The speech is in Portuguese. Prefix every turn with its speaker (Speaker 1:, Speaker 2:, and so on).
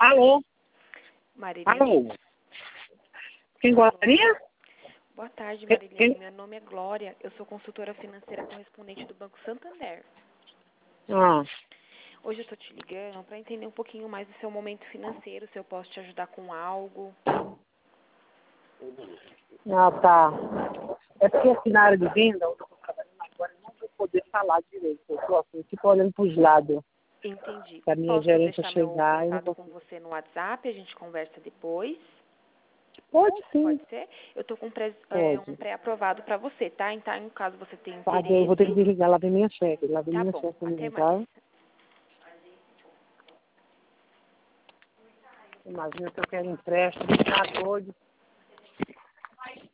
Speaker 1: Alô?
Speaker 2: Marilene.
Speaker 1: Alô? Quem gostaria?
Speaker 2: Boa tarde, Marilene. Meu nome é Glória. Eu sou consultora financeira correspondente do Banco Santander.
Speaker 1: Ah,
Speaker 2: Hoje eu estou te ligando para entender um pouquinho mais do seu momento financeiro, se eu posso te ajudar com algo.
Speaker 1: tá. É porque aqui na área de venda, onde eu estou trabalhando agora, eu não vou poder falar direito. Eu estou assim, tipo olhando para os lados.
Speaker 2: Entendi.
Speaker 1: Para a minha
Speaker 2: Posso
Speaker 1: gerência
Speaker 2: deixar meu
Speaker 1: chegar e não
Speaker 2: contato com
Speaker 1: consigo.
Speaker 2: você no WhatsApp? A gente conversa depois.
Speaker 1: Pode sim,
Speaker 2: Pode ser? Eu estou com um
Speaker 1: pode.
Speaker 2: pré-aprovado para você, tá? Então, caso você tenha
Speaker 1: Tá, eu vou ter que
Speaker 2: interesse,
Speaker 1: desligar. Lá vem minha chefe. Lá vem
Speaker 2: tá
Speaker 1: minha
Speaker 2: bom.
Speaker 1: chefe
Speaker 2: Até
Speaker 1: também,
Speaker 2: mais.
Speaker 1: tá? Imagina se eu quero empréstimo, tá doido.